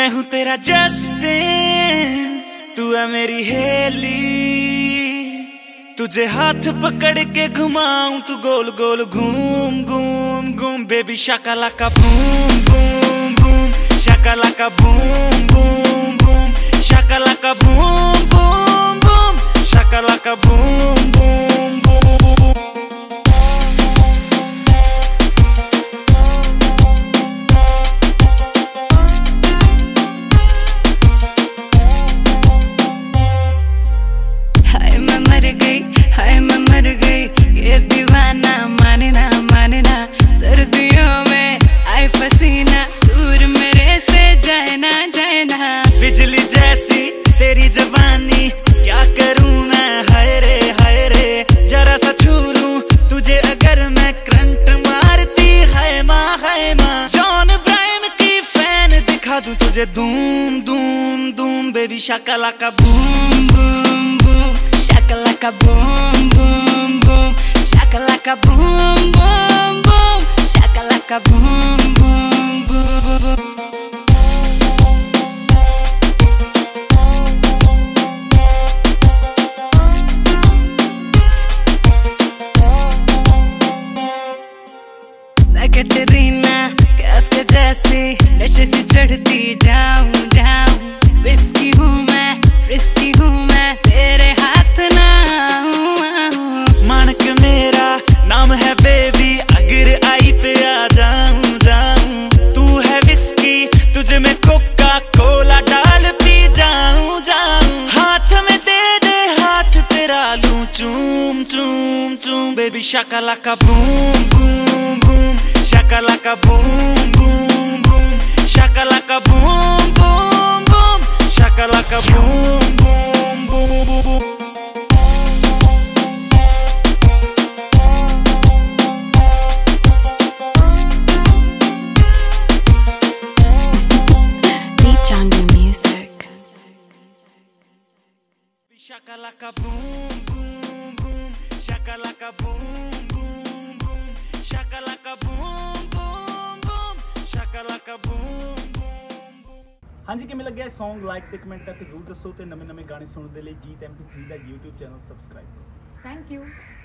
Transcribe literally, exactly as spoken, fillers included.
मैं हूँ तेरा जस्टिन, तू है मेरी हेली। तुझे हाथ पकड़ के घुमाऊं, तू गोल गोल घूम घूम घूम। बेबी शाकालाका बूम बूम बूम, शाकालाका बूम बूम बूम, शाकालाका बूम बूम बूम, शाकालाका बूम बूम बूम। हाय मैं मर गई, हाय मैं मर गई, ये दीवाना माने ना माने ना। सर्दियों में आए पसीना, दूर मेरे से जाए ना जाए ना। बिजली जैसी तेरी जवानी, क्या करूं मैं हाय रे हाय रे। जरा सा छू लूं तुझे अगर मैं, करंट मारती है माँ है माँ। जॉन ब्रायन की फैन दिखा दूं तुझे, धूम धूम धूम। बेबी शाकालाका boom boom boom, Shakalaka boom boom boom, shakalaka boom boom boom, shakalaka boom boom boom. मैं कैटरीना कैफ के जैसी नशे से चढ़ती जाऊं जाऊं। रिस्की हूँ मैं, रिस्की हूँ मैं, तेरे हाथ ना आऊं। मानक मेरा नाम है बेबी, अगर आई पे आ जाऊं जाऊं। तू है विस्की, तुझे मैं कोका कोला डाल पी जाऊं जाऊं। हाथ में दे दे हाथ तेरा लूं, चूम चूम चूम। बेबी शाकालाका बूम बूम बूम, शाकालाका बूम बूम बूम, शाकालाका बूम बूम बूम, शाकालाका boom boom boom boom. Shakalaka boom boom boom, shakalaka boom boom boom, shakalaka boom boom boom, shakalaka boom boom boom। हाँ जी, किमें लग्या सॉन्ग लाइक ते comment करके जरूर दसो ते नਵੇਂ नਵੇਂ गाने सुनने दे लिए गीत एम पी थ्री दा यूट्यूब चैनल सबसक्राइब करो। Thank you.